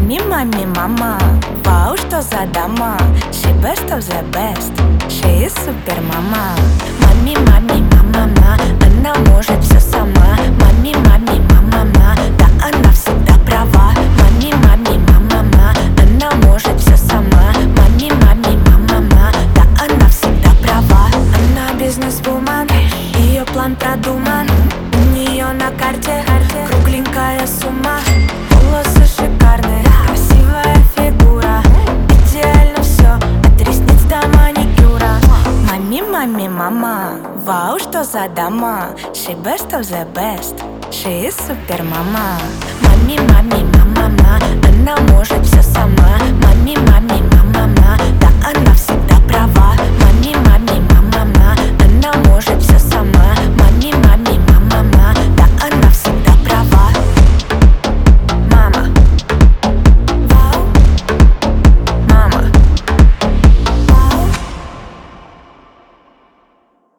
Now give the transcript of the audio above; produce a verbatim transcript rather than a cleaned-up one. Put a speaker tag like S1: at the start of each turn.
S1: Mami, mami, mama, вау, что за дама. She best of the best, she is супер мама. Мами, мами, мама, ма, она может все сама. Мами, мами, мама, ма, да она всегда права. Мами, мами, мама, ма, она может все сама. Мами, мами, мама, ма, да она всегда права. Она бизнес-вумен, ее план продуман. У нее на карте кругленькая сумма. Волосы шикарные, красивая фигура. Идеально все, от ресниц до маникюра. Мами, мами, мама, вау, что за дама. She best of the best, she is супер мама. Мами, мами, мама, ма, она может все сама. Мами, мами, мама, ма, да она всегда права. Мами, мами, мама, ма, она может